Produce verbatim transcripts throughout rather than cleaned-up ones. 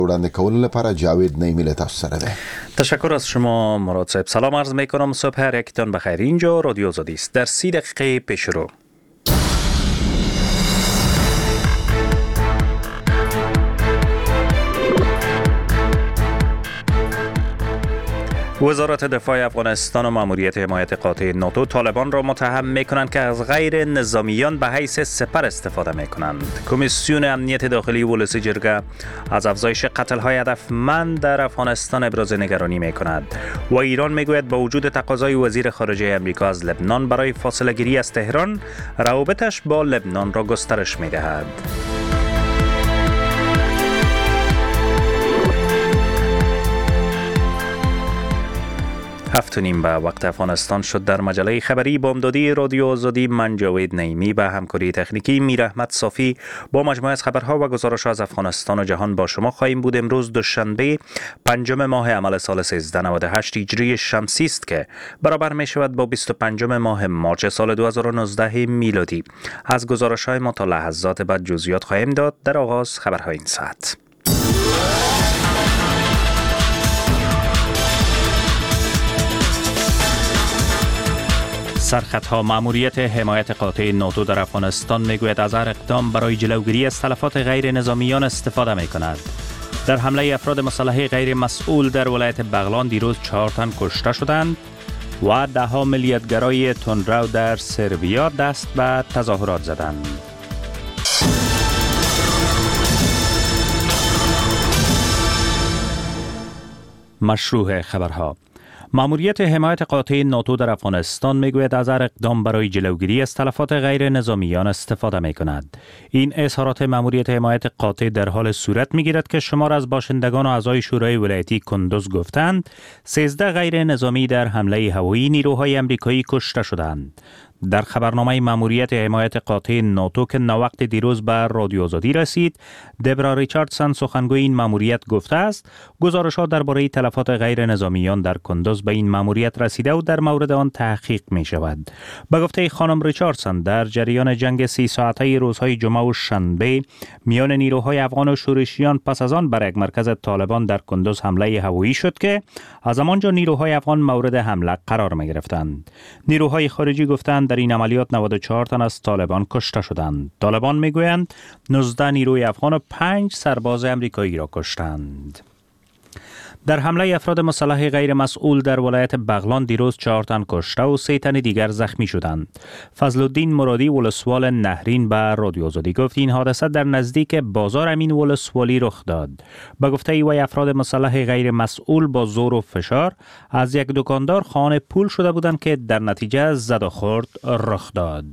وړاندې کولو لپاره جاوید نیمی له تاسو سره ده. تشکر از شما مراد صاحب. سلام عرض میکنم، صبح هر یکتان بخیر. اینجا رادیو آزادی است. در سی دقیقه پیش رو وزارت دفاع افغانستان و ماموریت حمایت قاطع ناتو طالبان را متهم می‌کنند که از غیر نظامیان به حیث سپر استفاده می‌کنند. کمیسیون امنیت داخلی ولسی جرگه از افزایش قتل‌های هدفمند در افغانستان ابراز نگرانی می‌کند و ایران می‌گوید با وجود تقاضای وزیر خارجه آمریکا از لبنان برای فاصله گیری از تهران، روابطش با لبنان را گسترش می‌دهد. هفت و نیم به وقت افغانستان شد. در مجله خبری بامدادی رادیو آزادی من جاوید نیمی به همکاری تکنیکی میر احمد صافی با مجموعه از خبرها و گزارش‌ها از افغانستان و جهان با شما خواهیم بود. امروز دوشنبه پنجم ماه عمل سال سیزده نود و هشت هجری شمسی است که برابر می شود با بیست و پنجم ماه مارس سال دو هزار و نوزده میلادی. از گزارش‌های ما تا لحظات بعد جزئیات خواهیم داد. در آغاز خبرهای این ساعت. سرخطها ماموریت حمایت قاطع ناتو در افغانستان میگوید از هر اقدام برای جلوگیری از تلفات غیر نظامیان استفاده می کند. در حمله افراد مسلح غیر مسئول در ولایت بغلان دیروز چهار تن کشته شدند و ده ها ملیتگرای تندرو در سربیا دست به تظاهرات زدند. مشروع خبرها. ماموریت حمایت قاطع ناتو در افغانستان میگوید از هر اقدام برای جلوگیری از تلفات غیر نظامیان استفاده می کند. این اظهارات ماموریت حمایت قاطع در حال صورت می گیرد که شمار از باشندگان و اعضای شورای ولایتی کندوز گفتند سیزده غیر نظامی در حمله هوایی نیروهای آمریکایی کشته شدند. در خبرنامه ماموریت حمایت قاطع ناتو که نوقت دیروز به رادیو آزادی رسید، دبرا ریچاردسن سخنگوی این ماموریت گفته است گزارش‌ها درباره تلفات غیر نظامیان در کندوز به این ماموریت رسیده و در مورد آن تحقیق می شود. به گفته خانم ریچاردسن در جریان جنگ سی ساعته روزهای جمعه و شنبه میان نیروهای افغان و شورشیان پس از آن بر یک مرکز طالبان در کندوز حمله هوایی شد که از همانجا نیروهای افغان مورد حمله قرار می گرفتند. نیروهای خارجی گفتند در این عملیات نود و چهار تن از طالبان کشته شدند. طالبان میگویند نوزده نیروی افغان و پنج سرباز آمریکایی را کشتند. در حمله افراد مسلح غیر مسئول در ولایت بغلان دیروز چهار تن کشته و سه تن دیگر زخمی شدند. فضل الدین مرادی ولسوال نهرین به رادیو آزادی گفت این حادثه در نزدیک بازار امین ولسوالی رخ داد. به گفته وی افراد مسلح غیر مسئول با زور و فشار از یک دکاندار خانه پول شده بودند که در نتیجه زد و خورد رخ داد.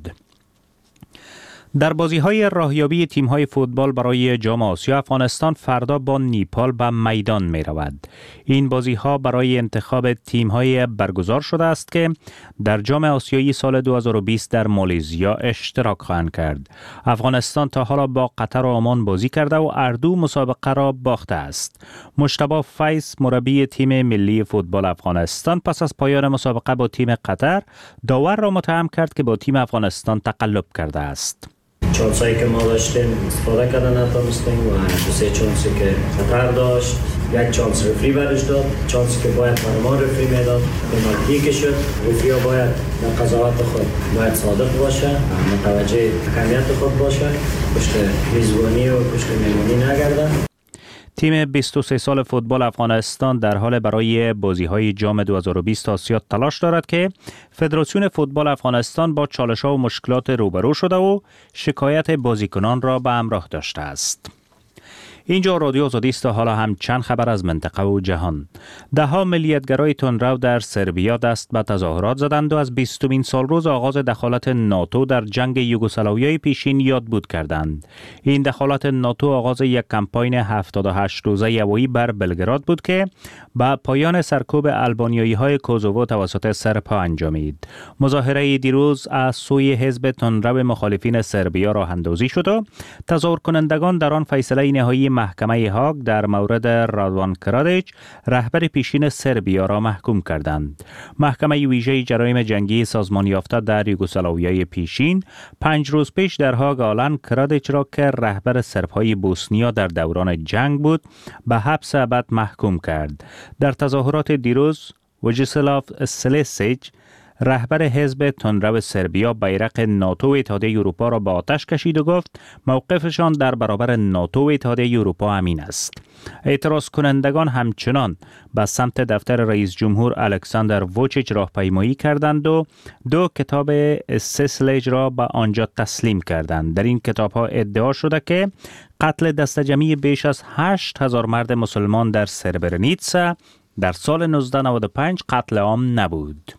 در بازی‌های راهیابی تیم‌های فوتبال برای جام آسیا افغانستان فردا با نیپال به میدان می‌رود. این بازی‌ها برای انتخاب تیم‌های برگزار شده است که در جام آسیایی سال دو هزار و بیست در مالزیا اشتراک خواهند کرد. افغانستان تا حالا با قطر و عمان بازی کرده و اردو مسابقه را باخته است. مجتبی فیض مربی تیم ملی فوتبال افغانستان پس از پایان مسابقه با تیم قطر داور را متهم کرد که با تیم افغانستان تقلب کرده است. چانسایی که ما داشتیم استفاده کردن نتونستیم و دو سه چانسی که قطر داشت یک چانس رفری برش داد، چانسی که باید برای ما رفری میداد پنالتی که شد. رفری ها باید در قضاوت خود باید صادق باشه، متوجه اهمیت خود باشه، پشت میزبانی و پشت مهمانی نگردن. تیم بیست و سه سال فوتبال افغانستان در حال برای بازی‌های جام دو هزار و بیست آسیا تلاش دارد که فدراسیون فوتبال افغانستان با چالش‌ها و مشکلات روبرو شده و شکایت بازیکنان را به همراه داشته است. اینجا رادیو آزادی است. حالا هم چند خبر از منطقه و جهان. ده ها ملیتگرای تندرو در سربیا دست به تظاهرات زدند و از بیستمین سالروز آغاز دخالت ناتو در جنگ یوگسلاویای پیشین یادبود کردند. این دخالت ناتو آغاز یک کمپاین هفتاد و هشت روزه هوایی بر بلگراد بود که با پایان سرکوب آلبانیایی‌های کوزوو توسط سرب‌ها انجامید. مظاهره دیروز از سوی حزب تندرو مخالفین سربیا راه اندازی شد و تظاهر کنندگان در آن فیصله نهایی محکمه هاگ در مورد رادوان کرادیچ رهبر پیشین سربیا را محکوم کردند. محکمه ویژه جرایم جنگی سازمان یافته در یوگسلاویای پیشین پنج روز پیش در هاگ آلن کرادیچ را که رهبر سربهای بوسنیا در دوران جنگ بود به حبس ابد محکوم کرد. در تظاهرات دیروز وجیسلاو سلیسیچ رهبر حزب تندرو سربیا بیرق ناتو و اتحادیه اروپا را به آتش کشید و گفت موقفشان در برابر ناتو و اتحادیه اروپا امین است. اعتراض کنندگان همچنان به سمت دفتر رئیس جمهور الکساندر ووچیچ راهپیمایی کردند و دو کتاب سیسلیج را به آنجا تسلیم کردند. در این کتاب ها ادعا شده که قتل دسته‌جمعی بیش از هشت هزار مرد مسلمان در سربرنیتسا در سال نوزده نود و پنج قتل عام نبود.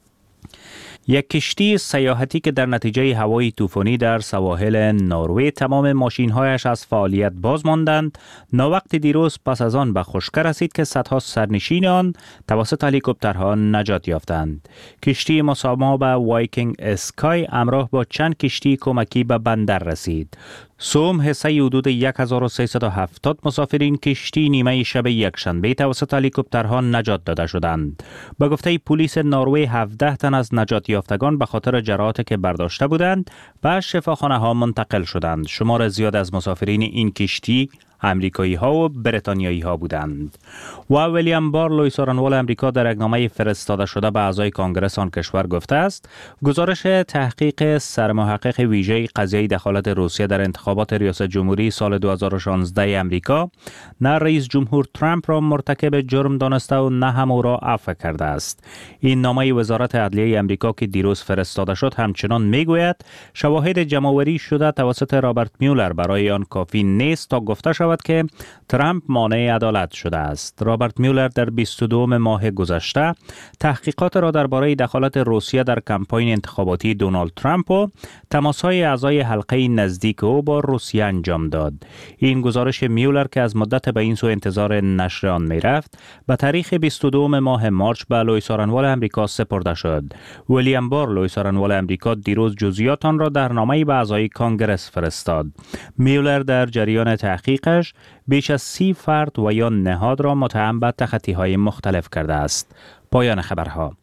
یک کشتی سیاحتی که در نتیجه هوای طوفانی در سواحل نروژ تمام ماشین‌هایش از فعالیت باز ماندند، ناوقت دیروز پس از آن به خشکی رسید که صدها سرنشین آن توسط هلیکوپترها نجات یافتند. کشتی مساما به وایکینگ اسکای همراه با چند کشتی کمکی به بندر رسید. سوم حصه حدود هزار و سیصد و هفتاد مسافرین کشتی نیمه شب یکشنبه توسط هلیکوپترها نجات داده شدند. به گفته پلیس نروژ هفده تن از نجات یافتگان به خاطر جراحاتی که برداشته بودند به شفاخانه ها منتقل شدند. شمار زیاد از مسافرین این کشتی امریکایی ها و بریتانیایی ها بودند. و ویلیام بار لوی سارنوال امریکا در اقنامه فرستاده شده به اعضای کانگرس آن کشور گفته است گزارش تحقیق سرمحقق ویژه قضیه دخالت روسیه در انتخابات ریاست جمهوری سال دو هزار و شانزده امریکا نه رئیس جمهور ترامپ را مرتکب جرم دانسته و نه هم او را عفو کرده است. این نامه وزارت عدلیه امریکا که دیروز فرستاده شد همچنان میگوید شواهد جمع‌آوری شده توسط رابرت میولر برای آن کافی نیست تا گفته شود که ترامپ مانع عدالت شده است. رابرت میولر در بیست و دوم ماه گذشته تحقیقات را درباره دخالت روسیه در کمپاین انتخاباتی دونالد ترامپ و تماس‌های اعضای حلقه نزدیک او با روسیه انجام داد. این گزارش میولر که از مدت به این سو انتظار نشر آن میرفت به تاریخ بیست و دوم ماه مارچ به لوی سارنوال امریکا سپرده شد. ویلیام بار لوی سارنوال امریکا دیروز جزئیات آن را در نامه‌ای به اعضای کانگرس فرستاد. میولر در جریان تحقیقش بیش از سی فرد و یا نهاد را متهم به تخطی‌های مختلف کرده است. پایان خبرها.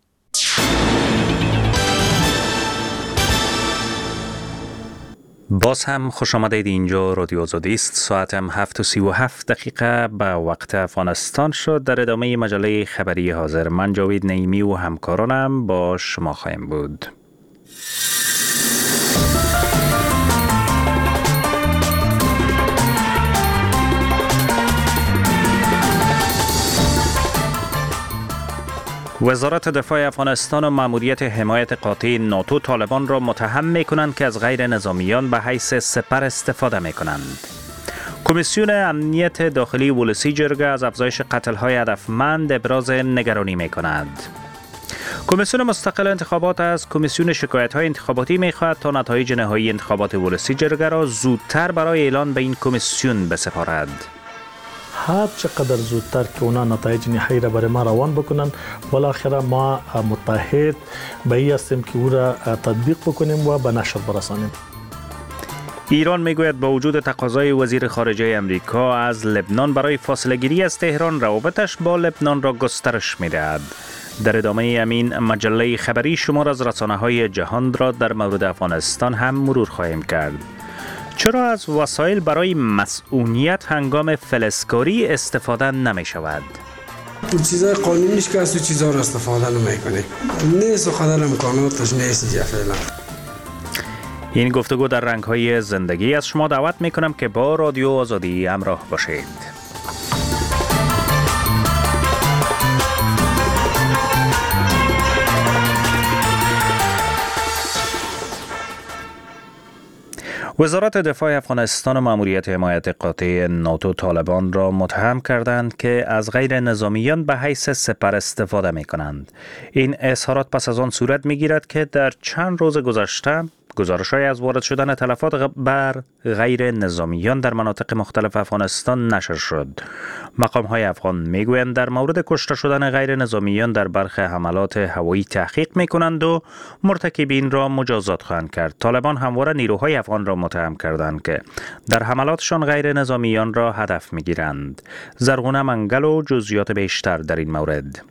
باز هم خوش آمدید. اینجا رادیو آزادی است. ساعت هم هفت و سی و هفت دقیقه به وقت افغانستان شد. در ادامه مجله خبری حاضر من جاوید نعیمی و همکارانم با شما خواهیم بود. وزارت دفاع افغانستان و ماموریت حمایت قاطع ناتو طالبان را متهم می کنند که از غیر نظامیان به حیث سپر استفاده می کنند. کمیسیون امنیت داخلی ولسی جرگه از افزایش قتل‌های هدفمند ابراز نگرانی می کند. کمیسیون مستقل انتخابات از کمیسیون شکایت‌های انتخاباتی می‌خواهد تا نتایج نهایی انتخابات ولسی جرگه را زودتر برای اعلان به این کمیسیون بسپارد. هر چقدر زودتر که اونا نتایج نهایی را برای ما روان بکنن، بالاخره ما متحد به این هستیم که او را تطبیق بکنیم و به نشر برسانیم. ایران میگوید با وجود تقاضای وزیر خارجه امریکا از لبنان برای فاصله گیری از تهران، روابطش با لبنان را گسترش می‌دهد. در ادامه امین مجله خبری شمار از رسانه‌های جهان را در مورد افغانستان هم مرور خواهیم کرد. چرا از وسایل برای مسئولیت هنگام فلزکاری استفاده نمی شود؟ اون چیزای قانونیش که از اون چیزا را استفاده نمی کنه. نیست و خدر امکاناتش نیست جا فعلا. این گفتگو در رنگ‌های زندگی از شما دعوت می کنم که با رادیو آزادی همراه باشید. وزارت دفاع افغانستان و ماموریت حمایت قاطع ناتو طالبان را متهم کردند که از غیر نظامیان به حیث سپر استفاده می کنند. این اظهارات پس از آن صورت می گیرد که در چند روز گذشته گزارش‌های از وارد شدن تلفات بر غیر نظامیان در مناطق مختلف افغانستان نشر شد. مقام‌های افغان میگویند در مورد کشته شدن غیر نظامیان در برخی حملات هوایی تحقیق می‌کنند و مرتکبین را مجازات خواهند کرد. طالبان همواره نیروهای افغان را متهم کردند که در حملاتشان غیر نظامیان را هدف می‌گیرند. زرغونه منگل و جزئیات بیشتر در این مورد.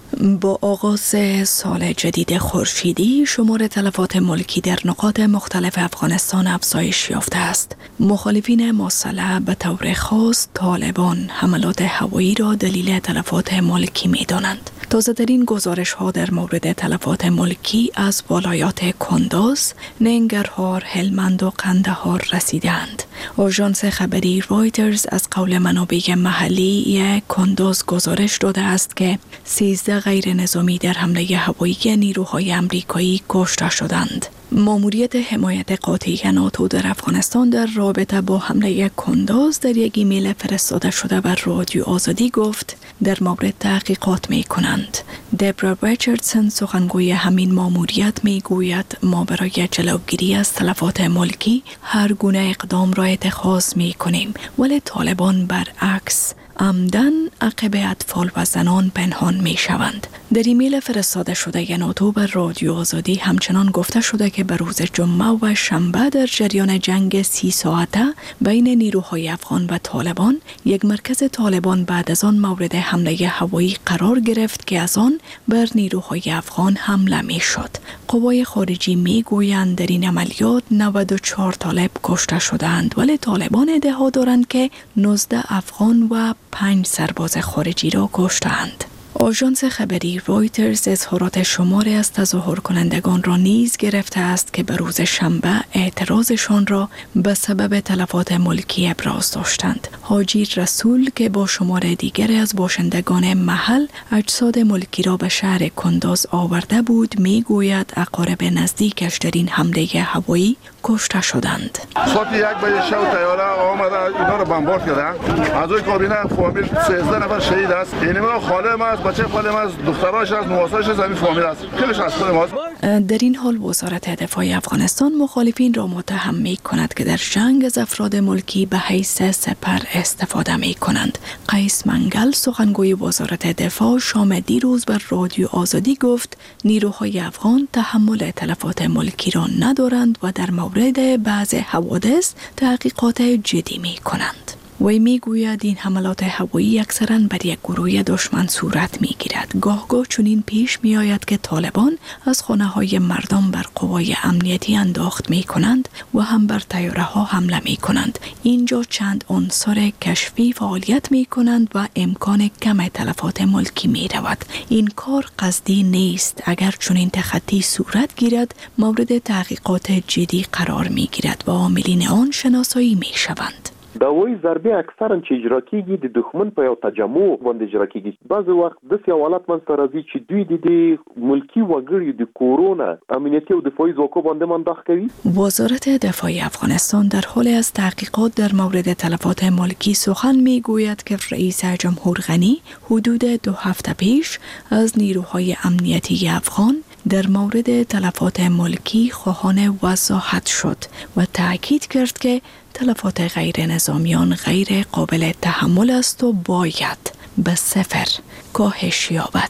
با آغاز سال جدید خورشیدی شمار تلفات ملکی در نقاط مختلف افغانستان افزایش یافته است. مخالفین مسلح به طور خاص طالبان حملات هوایی را دلیل تلفات ملکی می دانند. تازه‌ترین گزارش‌ها در مورد تلفات ملکی از ولایات کندوز، ننگرهار، هلمند و قندهار رسیدند. آژانس خبری رایترز از قول منابع محلی کندوز گزارش داده است که سیزده غیر نظامی در حمله هوایی نیروهای آمریکایی کشته شدند. ماموریت حمایت قاطعی ناتو در افغانستان در رابطه با حمله کندوز در یک ایمیل فرستاده شده بر رادیو آزادی گفت در مورد تحقیقات می کنند. دبرا ریچاردسون سخنگوی همین ماموریت می گوید ما برای جلوگیری از تلفات ملکی هر گونه اقدام را اتخاذ می کنیم، ولی طالبان برعکس عمدن عقب اطفال و زنان پنهان می شوند. در ایمیل فرستاده شده ناتو بر رادیو آزادی همچنان گفته شده که به روز جمعه و شنبه در جریان جنگ سی ساعته بین نیروهای افغان و طالبان یک مرکز طالبان بعد از آن مورد حمله هوایی قرار گرفت که از آن بر نیروهای افغان حمله می شد. قوای خارجی می گویند در این عملیات نود و چهار طالب کشته شدند، ولی طالبان ادعا دارند که نوزده افغان و پنج سرباز خارجی را کشتند. آژانس خبری رایترز اظهارات شماری از تظاهر کنندگان را نیز گرفته است که به روز شنبه اعتراضشان را به سبب تلفات ملکی ابراز داشتند. حاجی رسول که با شمار دیگری از باشندگان محل اجساد ملکی را به شهر کندوز آورده بود میگوید اقارب نزدیکش در این حمله هوایی کشته شدند. ساعت یک بجه شب طیاره آمده اینا رو بمبارد کرده. از اون کابینه فامیل سیزده نفر شهید است. این ما خاله ما است، بچه خاله ما است، دختراش است، نواساش است، همین فامیل است. خیلیش از خود ماست. در این حال وزارت دفاع افغانستان مخالفین را متهم می کند که در جنگ از افراد ملکی به حیث سپر استفاده می کنند. قیس منگل سخنگوی وزارت دفاع شام دیروز بر رادیو آزادی گفت نیروهای افغان تحمل تلفات ملکی را ندارند و در مورد بعض حوادث تحقیقات جدی می کنند. وی می گوید این حملات هوایی اکثراً بر یک گروه دشمن صورت می گیرد. گاه گاه چنین پیش می آید که طالبان از خانه های مردم بر قوای امنیتی انداخت می کنند و هم بر طیاره ها حمله می کنند. اینجا چند عنصر کشفی فعالیت می کنند و امکان کم تلفات ملکی می رود. این کار قصدی نیست. اگر چنین تخطی صورت گیرد مورد تحقیقات جدی قرار می گیرد و عاملین آن شناسایی می شوند. دا وایي ضربې اکثرا چې اجرا کیږي د دښمن په یو تجمع باندې اجرا کیږي. بعض وخت داسې حالات منځته راځي چې دوی د ملکی وګړو د کورونه امنیتي او دفاعي ځواکو باندې منداخ کوي. وزارت دفاع افغانستان در حال از تحقیقات در مورد تلفات ملکی سخن میگوید که رئیس جمهور غنی حدود دو هفته پیش از نیروهای امنیتی افغان در مورد تلفات ملکی خواهان وضاحت شد و تأکید کرد که تلفات غیر نظامیان غیر قابل تحمل است و باید به صفر کاهش یابد.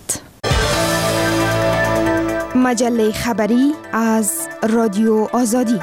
مجله خبری از رادیو آزادی.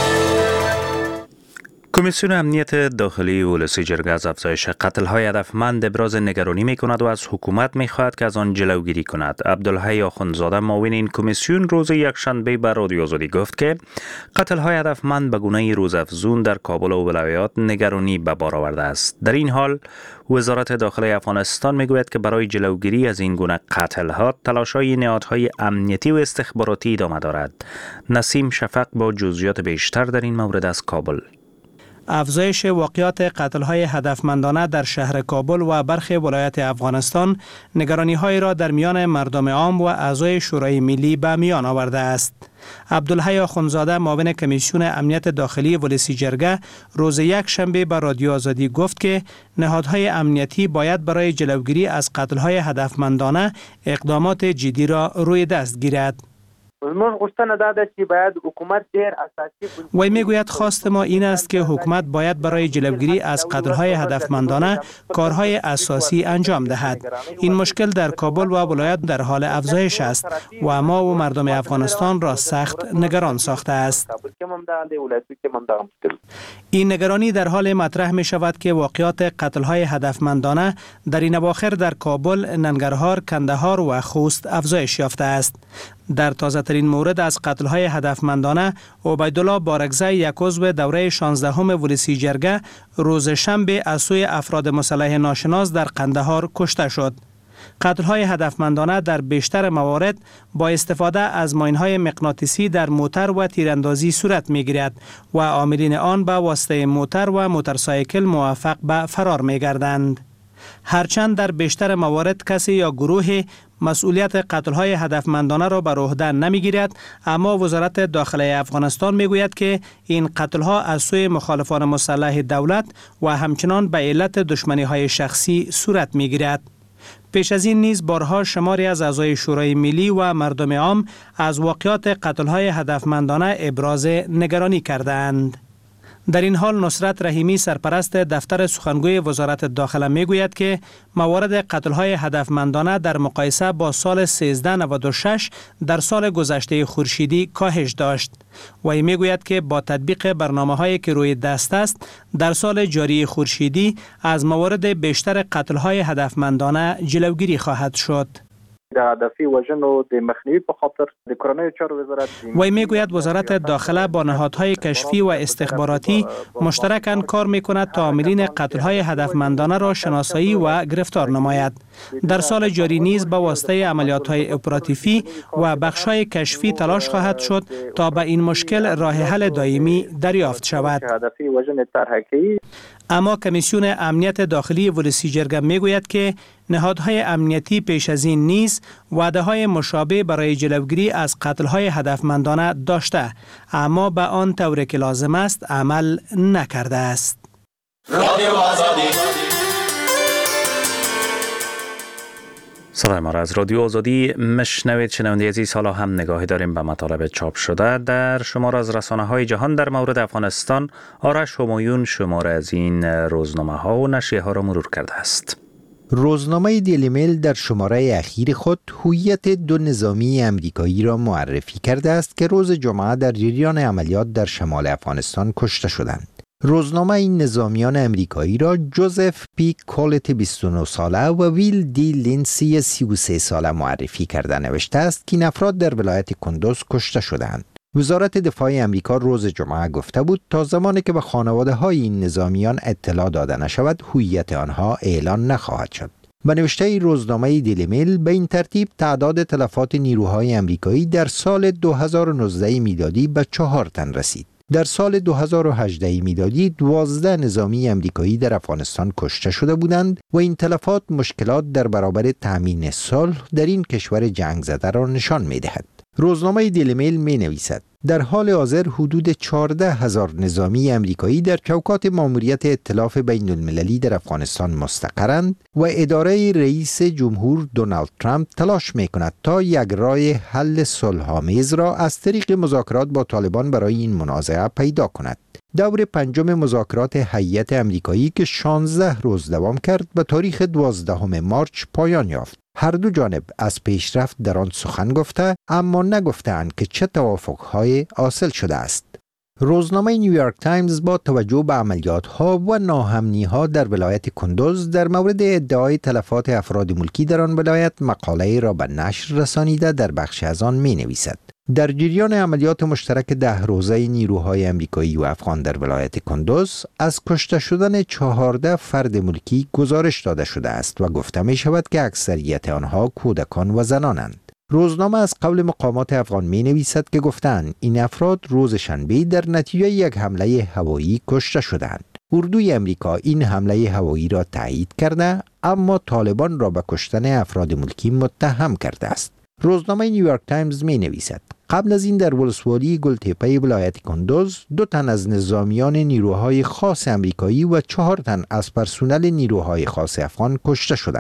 کمیسیون امنیت داخلی ولسی جرگه از افزایش قتل‌های هدفمند ابراز نگرانی می‌کند و از حکومت می‌خواهد که از آن جلوگیری کند. عبدالحی آخوندزاده معاون این کمیسیون روز یکشنبه بر رادیو آزادی گفت که قتل‌های هدفمند به گونه روزافزون در کابل و ولایات نگرانی به بار آورده است. در این حال وزارت داخلی افغانستان می‌گوید که برای جلوگیری از این گونه قتل‌ها تلاش‌های نهادهای امنیتی و استخباراتی ادامه دارد. نسیم شفق با جزئیات بیشتر در این مورد از کابل. افزایش واقعات قتل‌های هدفمندانه در شهر کابل و برخی ولایات افغانستان نگرانی‌های را در میان مردم عام و اعضای شورای ملی به میان آورده است. عبدالحی آخوندزاده معاون کمیسیون امنیت داخلی ولسی جرگه روز یک شنبه به رادیو آزادی گفت که نهادهای امنیتی باید برای جلوگیری از قتل‌های هدفمندانه اقدامات جدی را روی دست گیرد. زموږ غوښتنه دا ده چې باید حکومت ډیر اساسي وی میگوید خواست ما این است که حکومت باید برای جلوگیری از قتل‌های هدفمندانه کارهای اساسی انجام دهد. این مشکل در کابل و ولایت در حال افزایش است و ما و مردم افغانستان را سخت نگران ساخته است. این نگرانی در حال مطرح می شود که واقعات قتل‌های هدفمندانه در این اواخر در کابل، ننگرهار، کندهار و خوست افزایش یافته است. در تازه ترین مورد از قتل‌های هدفمندانه، عبیدالله بارکزی یک عضو دوره شانزدهم ولسی جرگه روز شنبه از سوی افراد مسلح ناشناس در قندهار کشته شد. قتل‌های هدفمندانه در بیشتر موارد با استفاده از ماین‌های مغناطیسی در موتر و تیراندازی صورت می‌گیرد و عاملین آن به واسطه موتر و موتورسایکل موفق به فرار می‌گردند. هرچند در بیشتر موارد کسی یا گروه مسئولیت قتل‌های هدفمندانه را بر عهده نمی‌گیرد، اما وزارت داخله افغانستان می‌گوید که این قتل‌ها از سوی مخالفان مسلح دولت و همچنان به علت دشمنی‌های شخصی صورت می‌گیرد. پیش از این نیز بارها شماری از اعضای شورای ملی و مردم عام از واقعات قتل‌های هدفمندانه ابراز نگرانی کردند. در این حال نصرت رحیمی سرپرست دفتر سخنگوی وزارت داخله میگوید که موارد قتل‌های هدفمندانه در مقایسه با سال سیزده نود و شش در سال گذشته خورشیدی کاهش داشت. و میگوید که با تطبیق برنامه‌هایی که روی دست است در سال جاری خورشیدی از موارد بیشتر قتل‌های هدفمندانه جلوگیری خواهد شد. وی میگوید وزارت داخله با نهادهای کشفی و استخباراتی مشترکاً کار میکند تا عاملین قتل‌های هدفمندانه را شناسایی و گرفتار نماید. در سال جاری نیز به واسطه عملیات‌های اپراتیفی و بخش‌های کشفی تلاش خواهد شد تا به این مشکل راه حل دائمی دریافت شود. اما کمیسیون امنیت داخلی ولسی جرگه میگوید که نهادهای امنیتی پیش از این نیز وعده‌های مشابه برای جلوگیری از قتل‌های هدفمندانه داشته، اما به آن طوری که لازم است عمل نکرده است. صدای ما را از رادیو آزادی مشنوید. شنونده عزیز، حالا هم نگاهی داریم به مطالب چاپ شده در شمار از رسانه‌های جهان در مورد افغانستان. آرش همایون شمار از این روزنامه‌ها و نشریه‌ها را مرور کرده است. روزنامه دیلی میل در شماره اخیر خود هویت دو نظامی امریکایی را معرفی کرده است که روز جمعه در جریان عملیات در شمال افغانستان کشته شدند. روزنامه این نظامیان امریکایی را جوزف پی کولت بیست و نه ساله و ویل دی لینسی سی و سه ساله معرفی کرده نوشته است که این افراد در ولایت کندوز کشته شدند. وزارت دفاع امریکا روز جمعه گفته بود تا زمانی که به خانواده های این نظامیان اطلاع داده نشود هویت آنها اعلان نخواهد شد. به نوشته روزنامه دیلی میل به این ترتیب تعداد تلفات نیروهای امریکایی در سال دو هزار و نوزده میلادی به چهار تن رسید. در سال دو هزار و هجده میلادی دوازده نظامی امریکایی در افغانستان کشته شده بودند و این تلفات مشکلات در برابر تامین صلح در این کشور جنگ زده را نشان می‌دهد. روزنامه دیلی میل می نویسد در حال حاضر حدود چهارده هزار نظامی امریکایی در چوکات ماموریت ائتلاف بین المللی در افغانستان مستقرند و اداره رئیس جمهور دونالد ترامپ تلاش می کند تا یک راه حل صلح‌آمیز را از طریق مذاکرات با طالبان برای این منازعه پیدا کند. دور پنجم مذاکرات هیئت امریکایی که شانزده روز دوام کرد به تاریخ دوازدهم مارچ پایان یافت. هر دو جانب از پیشرفت در آن سخن گفته اما نگفتند که چه توافق‌های حاصل شده است. روزنامه نیویورک تایمز با توجه به عملیات‌ها و ناامنی‌ها در ولایت کندوز در مورد ادعای تلفات افراد ملکی در آن ولایت مقاله را به نشر رسانیده در بخش از آن می‌نویسد. در جریان عملیات مشترک ده روزه نیروهای امریکایی و افغان در ولایت کندوز از کشته شدن چهارده فرد ملکی گزارش داده شده است و گفته می شود که اکثریت آنها کودکان و زنانند. روزنامه از قول مقامات افغان می نویسد که گفتند این افراد روز شنبه در نتیجه یک حمله هوایی کشته شدند. اردوی امریکا این حمله هوایی را تایید کرده اما طالبان را به کشتن افراد ملکی متهم کرده است. روزنامه نیویورک تایمز می نویسد قبل از این در ولسوالی گلتپه ولایت کندوز دو تن از نظامیان نیروهای خاص امریکایی و چهار تن از پرسنل نیروهای خاص افغان کشته شدند.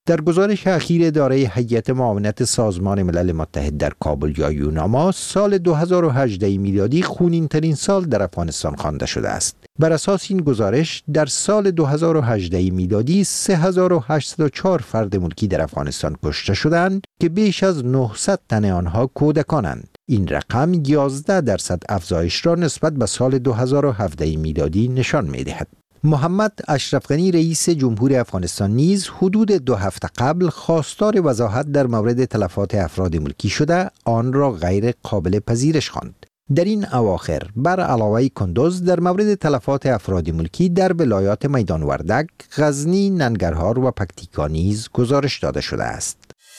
در گزارش اخیر اداره هیئت معاونت سازمان ملل متحد در کابل یا یوناما، سال دو هزار و هجده میلادی خونین ترین سال در افغانستان خوانده شده است. بر اساس این گزارش در سال دو هزار و هجده میلادی سه هزار و هشتصد و چهار فرد ملکی در افغانستان کشته شدند که بیش از نهصد تن آنها کودکانند. این رقم یازده درصد افزایش را نسبت به سال دو هزار و هفده میلادی نشان می‌دهد. محمد اشرف غنی رئیس جمهور افغانستان نیز حدود دو هفته قبل خواستار وضاحت در مورد تلفات افراد ملکی شده آن را غیر قابل پذیرش خواند. در این اواخر بر علاوه کندوز در مورد تلفات افراد ملکی در ولایات میدان وردک، غزنی، ننگرهار و پکتیکا نیز گزارش داده شده است.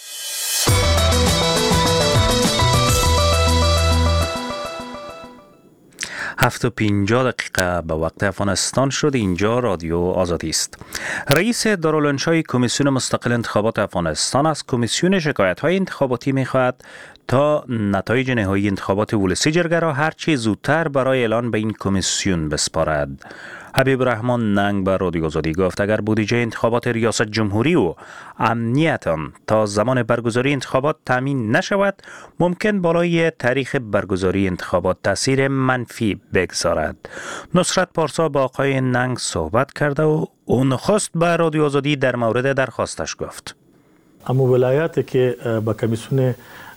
هفت و پنجاه دقیقه به وقت افغانستان شد. اینجا رادیو آزادی است. رئیس دارالانشای کمیسیون مستقل انتخابات افغانستان از کمیسیون شکایت‌های انتخاباتی می‌خواهد تا نتایج نهایی انتخابات ولسی جرگه را هرچی زودتر برای اعلان به این کمیسیون بسپارد. حبیب رحمان ننگ به رادیو آزادی گفت اگر بودجه انتخابات ریاست جمهوری و امنیت آن تا زمان برگزاری انتخابات تامین نشود، ممکن بالای تاریخ برگزاری انتخابات تاثیر منفی بگذارد. نصرت پارسا با آقای ننگ صحبت کرده و او نخست به رادیو آزادی در مورد درخواستش گفت. اما ولایاتی که به کمیسیون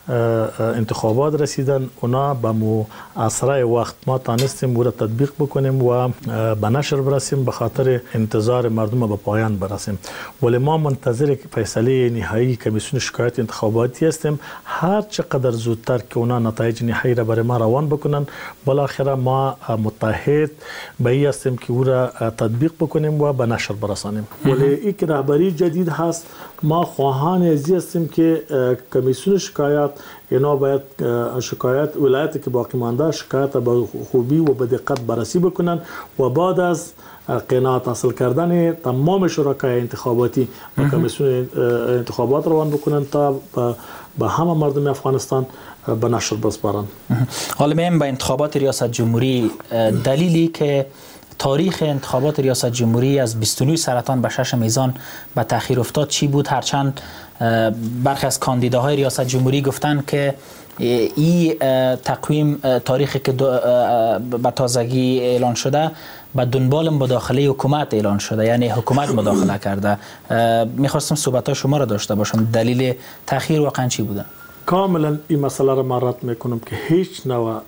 انتخابات رسیدن اونا به مو اسرع وقت ما تانستیم او تطبیق بکنیم و به نشر برسیم به خاطر انتظار مردم به پایان برسیم. ولی ما منتظر فیصله نهایی کمیسیون شکایت انتخاباتی هستیم. هر چقدر زودتر که اونا نتایج نهایی را برای ما روان بکنن، بالاخره ما متحد به این هستیم که او را تطبیق بکنیم و به نشر برسانیم. ولی این که رهبری جدید هست، ما خواهان ازی هستیم که کمیسیون شکایت اینا باید شکایت ولایتی که باقی مانده شکایت به خوبی و به دقت بررسی بکنن و بعد از قناعت حاصل کردن تمام شرکای انتخاباتی به کمیسیون انتخابات روان بکنن تا به همه مردم افغانستان به نشر بسپارن. حالا میم به انتخابات ریاست جمهوری، دلیلی که تاریخ انتخابات ریاست جمهوری از بیست و نه سرطان به شش میزان به تأخیر افتاد چی بود؟ هرچند برخی از کاندیداهای ریاست جمهوری گفتن که این تقویم تاریخی که به تازگی اعلان شده به دنبال مداخله حکومت اعلان شده، یعنی حکومت مداخله کرده. میخواستم صحبت‌های شما را داشته باشم. دلیل تأخیر واقعا چی بوده؟ کاملا این مسئله را من رد میکنم که هیچ نوع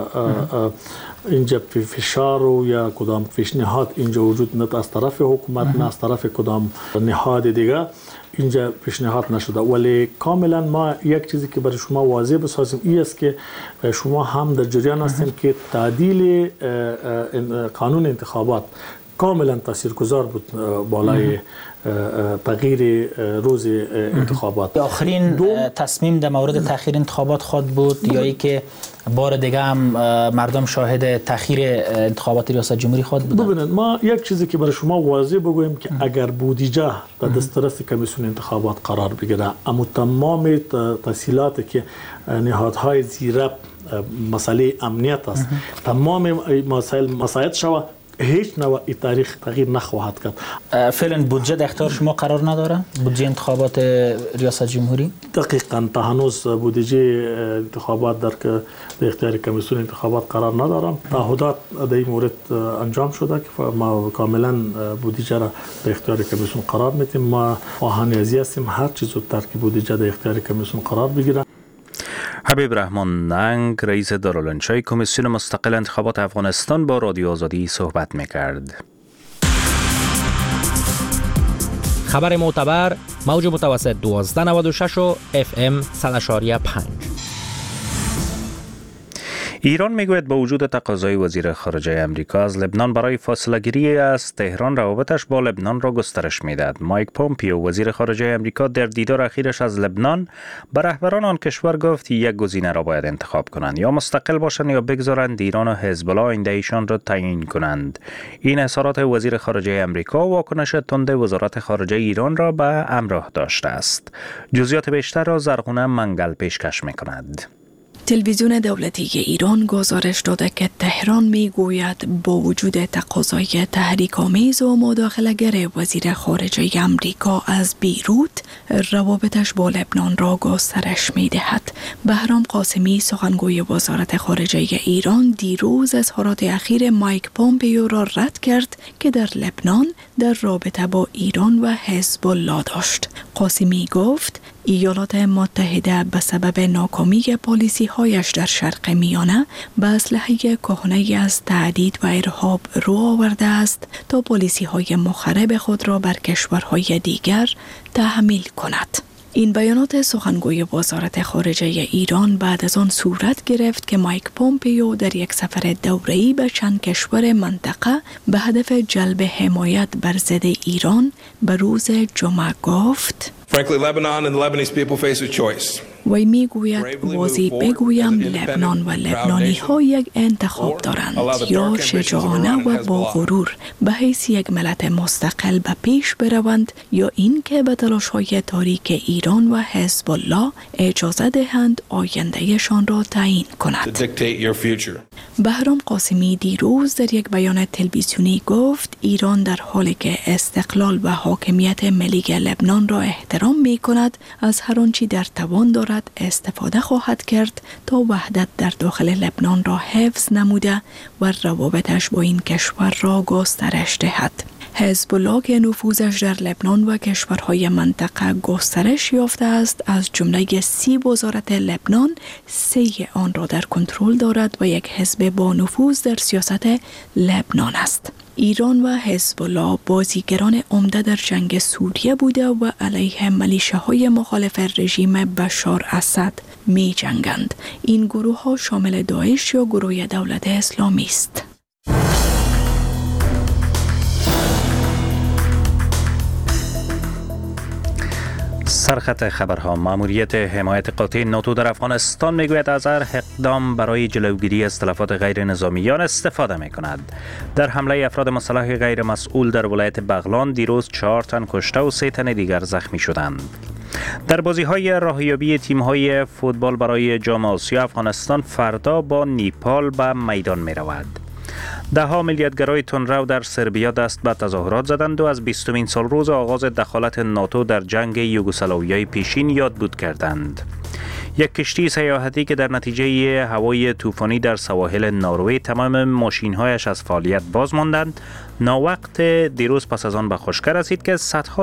اینجا فشار و یا کدام پیشنهاد اینجا وجود نه از طرف حکومت نه از طرف کدام نهاد دیگه اینجا پیشنهاد نشده. ولی کاملا ما یک چیزی که برای شما واضح بسازیم این است که شما هم در جریان هستین که تعدیل قانون انتخابات کاملا تاثیرگذار بود بالای تغییر روز انتخابات. آخرین تصمیم در مورد تأخیر انتخابات خود بود یا ای که بار دیگه هم مردم شاهد تأخیر انتخابات ریاست جمهوری خود بودن؟ ببینید ما یک چیزی که برای شما واضح بگویم که اگر بودجه در دسترس کمیسیون انتخابات قرار بگیره، اما تمام تفصیلاتی که نهادهای زیر مسئله امنیت است تمام مسائل مساعد شود، هیچ نوع تاریخ تغییر نخواهد کرد. فعلا بودجه در اختیار شما قرار نداره؟ بودجه انتخابات ریاست جمهوری؟ دقیقاً تا هنوز بودجه انتخابات در در اختیار کمیسیون انتخابات قرار ندارم. تعهدات در این مورد انجام شده که ما کاملا بودجه را در اختیار کمیسیون قرار میدیم. ما خواهان ازی هستیم هر چیز زودتر که بودجه در اختیار کمیسیون قرار بگیره. حبیب رحمان ننگ رئیس دارالانشای کمیسیون مستقل انتخابات افغانستان با رادیو آزادی صحبت می‌کرد. خبر معتبر موج متوسط دوازده نود و شش و اف ام صد و پنج. ایران میگوید با وجود تقاضای وزیر خارجه امریکا از لبنان برای فاصله گیری از تهران روابطش با لبنان را گسترش میدهد. مایک پومپیو وزیر خارجه امریکا در دیدار اخیرش از لبنان به رهبران آن کشور گفت یک گزینه را باید انتخاب کنند، یا مستقل باشند یا بگذارند ایران و حزب الله آینده ایشان را تعیین کنند. این اظهارات وزیر خارجه امریکا واکنش تند وزارت خارجه ایران را به همراه داشته است. جزئیات بیشتر را زرغونه منگل پیشکش میکند. تلویزیون دولتی ایران گزارش داده که تهران میگوید با وجود تقاضای تحریک‌آمیز و مداخله‌گر وزیر خارجه آمریکا از بیروت، روابطش با لبنان را گسترش می‌دهد. بهرام قاسمی سخنگوی وزارت خارجه ایران دیروز اظهارات اخیر مایک پومپئو را رد کرد که در لبنان در رابطه با ایران و حزب الله داشت. قاسمی گفت ایالات متحده به سبب ناکامی پالیسی هایش در شرق میانه به اسلحه کهنه از تهدید و ارهاب رو آورده است تا پالیسی های مخرب خود را بر کشورهای دیگر تحمیل کند. این بیانات سخنگوی وزارت خارجه ایران بعد از آن صورت گرفت که مایک پومپئو در یک سفر دوره‌ای به چند کشور منطقه به هدف جلب حمایت بر ضد ایران به روز جمعه گفت: Frankly, Lebanon and the Lebanese people face a choice. وی میگوید واضح بگویم لبنان و لبنانی ها یک انتخاب دارند، یا شجاعانه و با غرور به حیث یک ملت مستقل به پیش بروند، یا اینکه به تلاش های تاریک ایران و حزب الله اجازه دهند آیندهشان را تعیین کند. بهرام قاسمی دیروز در یک بیان تلویزیونی گفت ایران در حالی که استقلال و حاکمیت ملی لبنان را احترام می کند، از هر آنچه در توان دارد استفاده خواهد کرد تا وحدت در داخل لبنان را حفظ نموده و روابطش با این کشور را گسترش دهد. حزب الله که نفوذش در لبنان و کشورهای منطقه گسترش یافته است، از جمله سی وزارت لبنان سه آن را در کنترل دارد و یک حزب با نفوذ در سیاست لبنان است. ایران و حزب الله بازیگران عمده در جنگ سوریه بوده و علیه ملیشه‌های مخالف رژیم بشار اسد می جنگند. این گروه ها شامل داعش یا گروه دولت اسلامی است. سرخط خبرها. ماموریت حمایت قاطع ناتو در افغانستان میگوید از هر اقدام برای جلوگیری از تلفات غیر نظامیان استفاده می کند. در حمله افراد مسلح غیر مسئول در ولایت بغلان دیروز چهار تن کشته و سه تن دیگر زخمی شدند. در بازی های راهیابی تیم های فوتبال برای جام آسیا، افغانستان فردا با نیپال به میدان می رود. ده ها ملیتگرای تندرو در سربیا دست به تظاهرات زدند و از بیستمین سال روز آغاز دخالت ناتو در جنگ یوگسلاویای پیشین یاد بود کردند. یک کشتی سیاحتی که در نتیجه هوای طوفانی در سواحل نروژ تمام ماشین‌هایش از فعالیت باز ماندند، ناوقت دیروز پس از آن به خشکی رسید که صدها